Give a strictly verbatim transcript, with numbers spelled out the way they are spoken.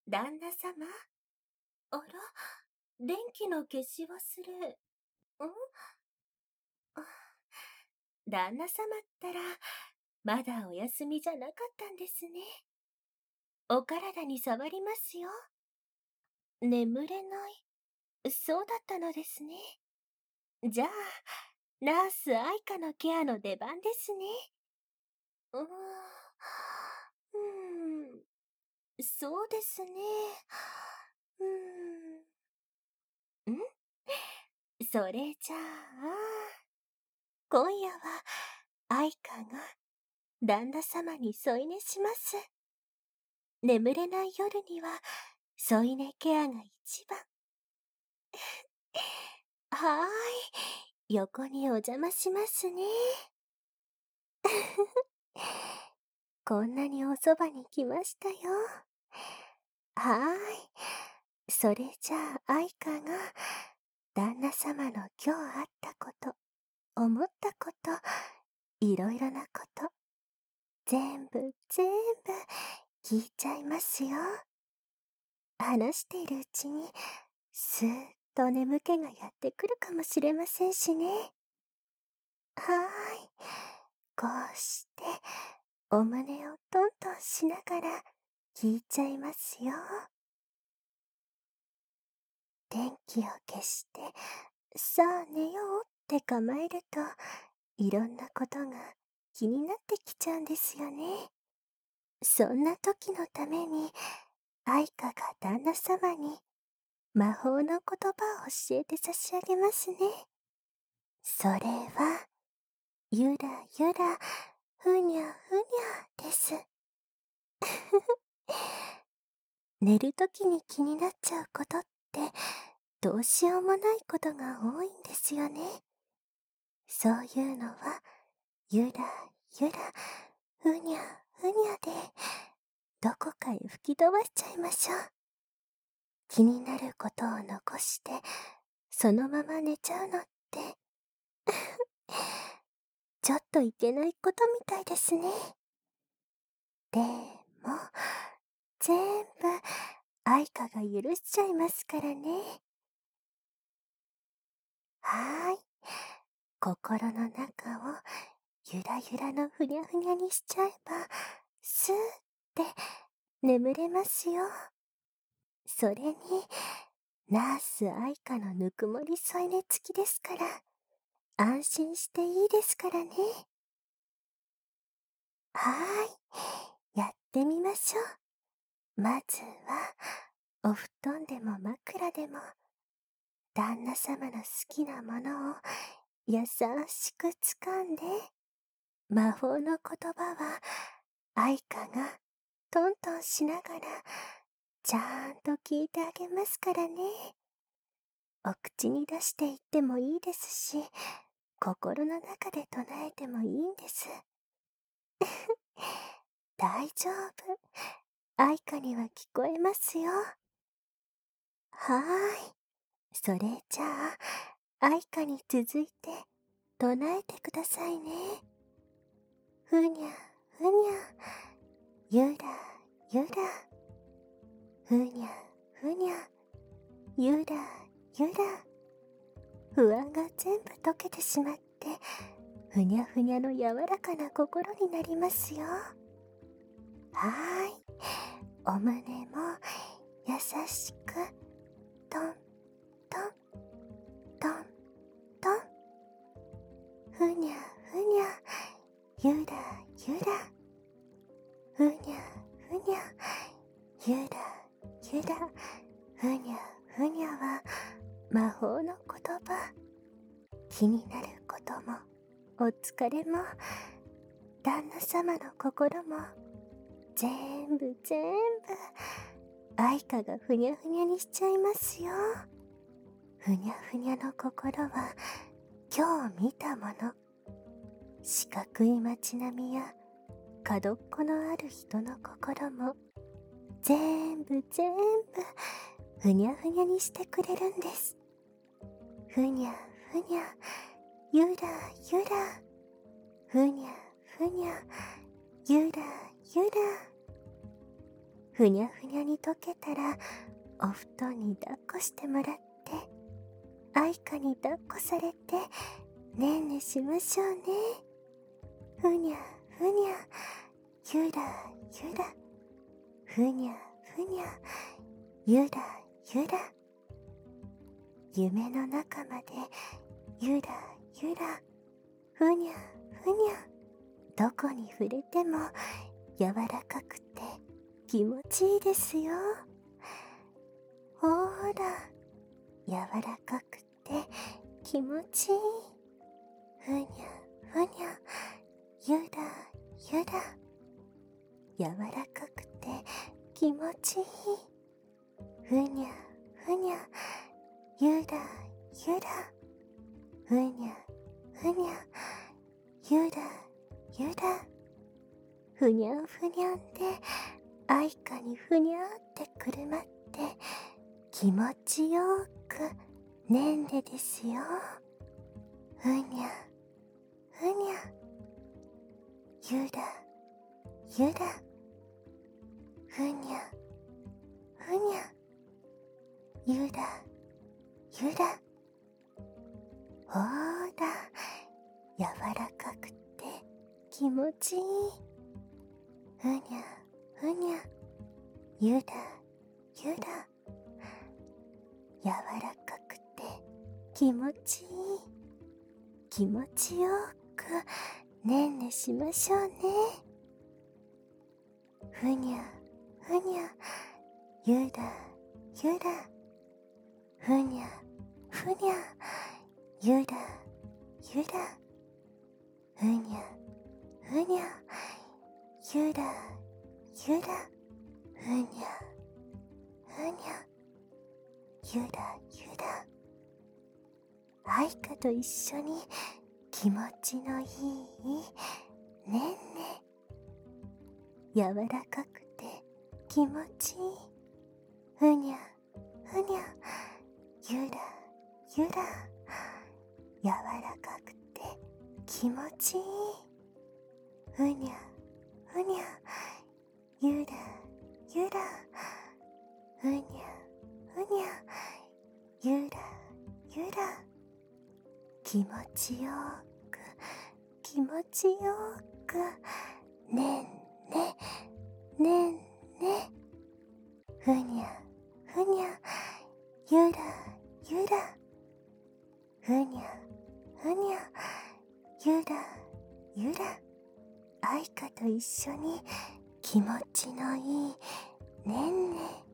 旦那様。あら、電気の消し忘れ。んあ旦那様ったら、まだお休みじゃなかったんですね。お体に障りますよ。眠れない。そうだったのですね。じゃあ、ナース愛花のケアの出番ですね。うーん、うーん、そうですね。うーん、んそれじゃあ、今夜は愛花が旦那様に添い寝します。眠れない夜には添い寝ケアが一番。はーい、横にお邪魔しますね。こんなにおそばに来ましたよ。はーい。それじゃあ、愛花が、旦那様の今日あったこと、思ったこと、いろいろなこと、全部、全部、聞いちゃいますよ。話しているうちに、すーっと眠気がやってくるかもしれませんしね。はーい。こうして、お胸をトントンしながら聞いちゃいますよ。電気を消して、さあ寝ようって構えると、いろんなことが気になってきちゃうんですよね。そんな時のために、愛花が旦那様に魔法の言葉を教えて差し上げますね。それは、ゆらゆら、ふにゃふにゃです。寝るときに気になっちゃうことって、どうしようもないことが多いんですよね。そういうのは、ゆらゆら、ふにゃふにゃで、どこかへ吹き飛ばしちゃいましょう。気になることを残して、そのまま寝ちゃうのって、ちょっといけないことみたいですね。でも、全部、愛花が許しちゃいますからね。はーい。心の中をゆらゆらのふにゃふにゃにしちゃえば、スーって眠れますよ。それに、ナース愛花のぬくもり添い寝付きですから、安心していいですからね。はーい。やってみましょう。まずは、お布団でも枕でも、旦那様の好きなものを優しく掴んで、魔法の言葉は、愛花がトントンしながら、ちゃんと聞いてあげますからね。お口に出して言ってもいいですし、心の中で唱えてもいいんです。大丈夫。愛花には聞こえますよ。はーい。それじゃあ、愛花に続いて唱えてくださいね。ふにゃ、ふにゃ、ゆら、ゆら。ふにゃ、ふにゃ、ゆら、ゆら。不安が全部溶けてしまって、ふにゃふにゃの柔らかな心になりますよ。はーい。お胸も優しく、トン、トン、トン、トン。ふにゃふにゃ、ゆらゆら。ふにゃふにゃ、ゆらゆら。ふにゃふにゃは魔法の言葉。気になることも、お疲れも、旦那様の心も、全部全部、愛花がふにゃふにゃにしちゃいますよ。ふにゃふにゃの心は、今日見たもの、四角い街並みや、角っこのある人の心も、全部全部、ふにゃふにゃにしてくれるんです。ふにゃふにゃ、ゆらゆら。ふにゃふにゃ、ゆらゆら。 ふにゃふにゃに溶けたらお布団に抱っこしてもらって、愛花に抱っこされてねんねしましょうね。ふにゃふにゃ、ゆらゆら、ふにゃふにゃ、ゆらゆら。夢の中までゆらゆら、ふにゃふにゃ。どこに触れても柔らかくて気持ちいいですよ。ほーら、柔らかくて気持ちいい。ふにゃふにゃ、ゆらゆら。柔らかくて気持ちいい。ふにゃふにゃ、ゆらゆら。ふにゃふにゃ、ゆらゆら。ふにゃんふにゃんで愛花にふにゃーってくるまって気持ちよくねんでですよ。ふにゃふにゃ、ゆらゆら。ふにゃふにゃ、ゆらゆら。ほーら、柔らかくて気持ちいい。ふにゃふにゃ、ゆらゆら。柔らかくて気持ちいい。気持ちよくねんねしましょうね。ふにゃふにゃ、ゆらゆら。ふにゃふにゃ、ゆらゆら。ふにゃふにゃ、ゆらゆら。ふにゃふにゃ、ゆらゆら。愛花と一緒に気持ちのいいねんね。柔らかくて気持ちいい。ふにゃふにゃ、ゆらゆら。柔らかくて気持ちいい。ふにゃふにゃ、ゆらゆら。ふにゃふにゃ、ゆらゆら。気持ちよく気持ちよくねんねねんね。ふにゃふにゃ、ゆらゆら。ふにゃふにゃ、ゆらゆら。愛花と一緒に気持ちのいいねんね。